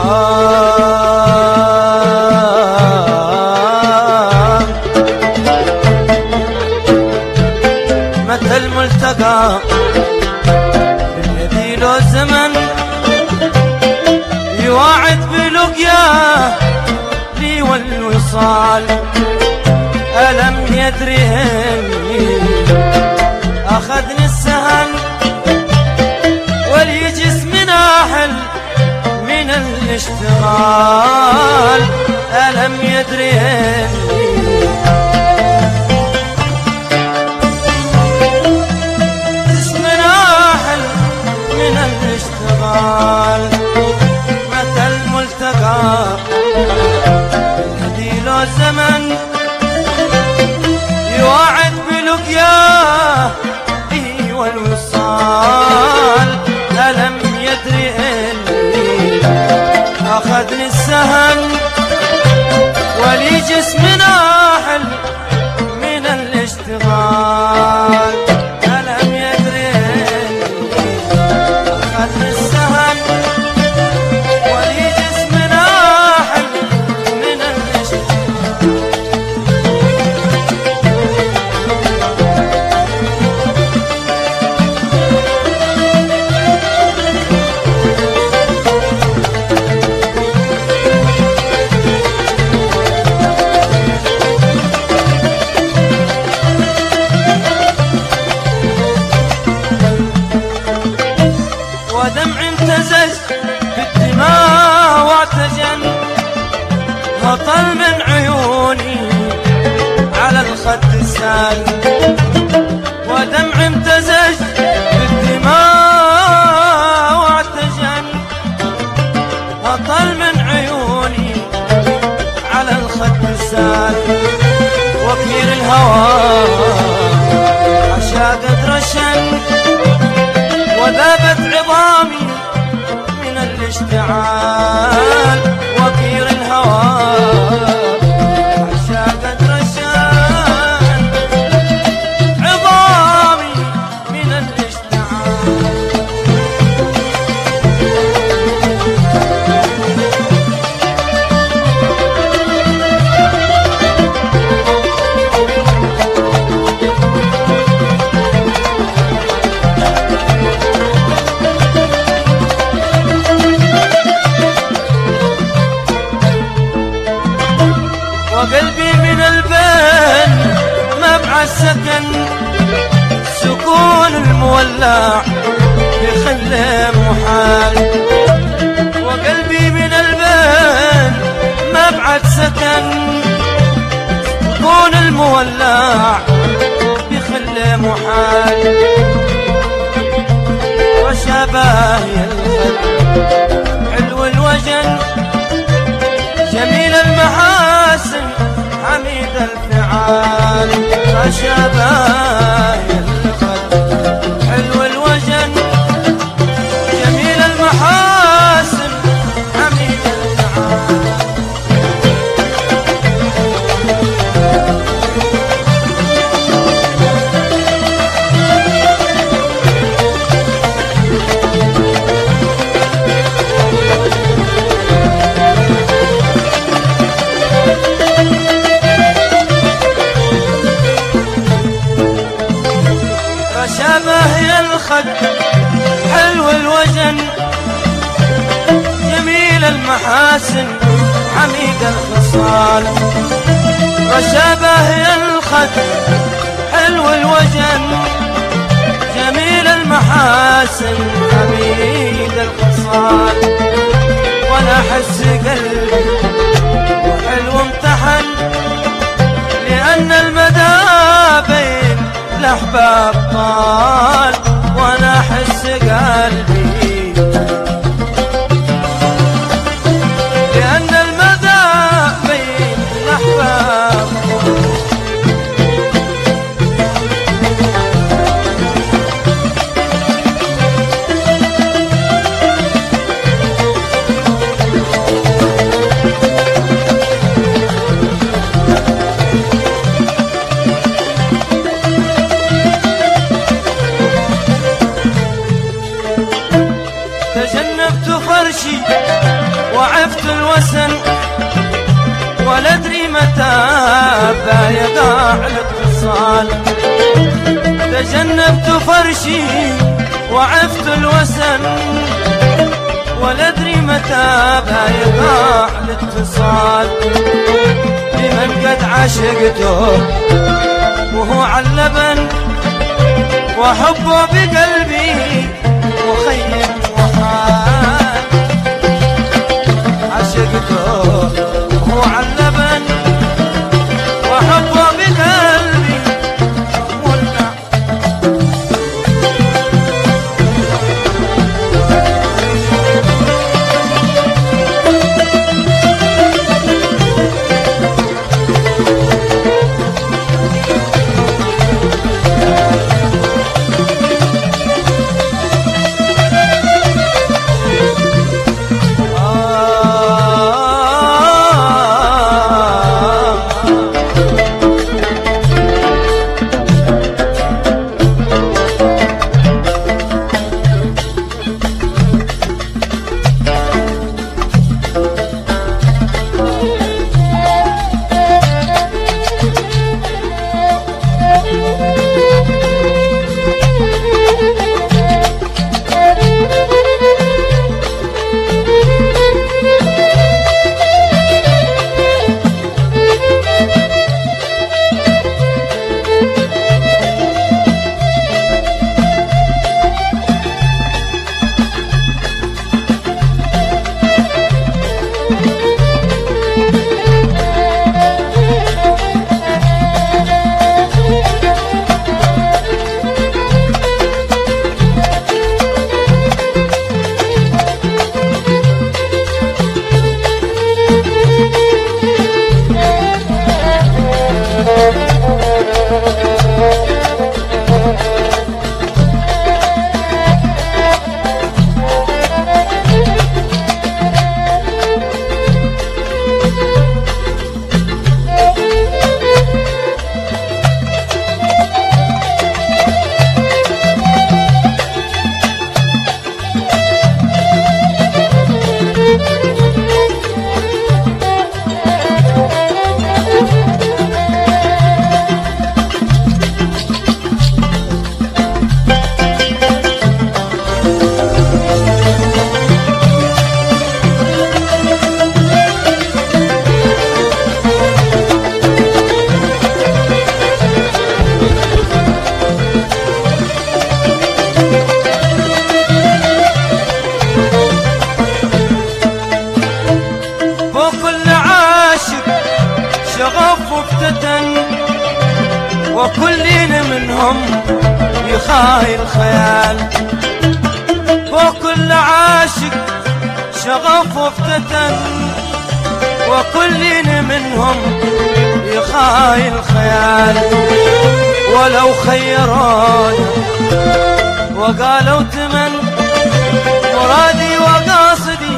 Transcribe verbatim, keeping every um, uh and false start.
متى الملتقى بالذي له زمن يواعد بلقياه لي والوصال. ألم يدري همي أخذني السهل ولي جسمي ناحل من الاشتغال. ألم يدري همي جسمي ناحل من الاشتغال. متى الملتقى الذي له زمن يواعد بلقياه به والوصال. ألم يدري إني أخذني السهم ولي جسمي ناحل من الاشتغال. ألم يدري إني أخذني السهم ولي جسمي ناحل من الاشتغال. ودمع امتزج بالدماء واعتجن هطل من عيوني على الخد السال. ودمع امتزج بالدماء واعتجن هطل من عيوني على الخد السال. وكير الهوى عشاقة رشن وذابت عظامي من الاشتعال. وكير الهوى عشاقة رشان عظامي من الاشتعال. وقلبي من البين مبعى السكن سكون المولع بخله محال. وقلبي من البين مبعى سكن سكون المولع بخله محال. وشباهي الخد حلو الوجن جميل المحاسن حميد الفعال. فشباهي الخد حلو الوجن جميل المحاسن حميد الفعال. شبه الخد حلو الوجن جميل المحاسن حميد الخصال. وشبه الخد حلو الوجن جميل المحاسن حميد الخصال. وانا احس قلبي وحلو امتحن لان المدى بين الأحباب طال. وأنا أحس قلبي لأن المدى بين الأحباب. وعفت الوسن ولا ادري متى بايقع الاتصال. تجنبت فرشي وعفت الوسن ولا ادري متى بايقع الاتصال. لمن قد عشقته وهو علبن وحبه بقلبي مخيم وحال. عشقته وهو علبن وحبه بقلبي مولع. شغف وافتتن وكلين منهم يخايل خيال. وكل عاشق شغف وافتتن وكلين منهم يخايل خيال. ولو خيروني وقالوا تمن مرادي وقاصدي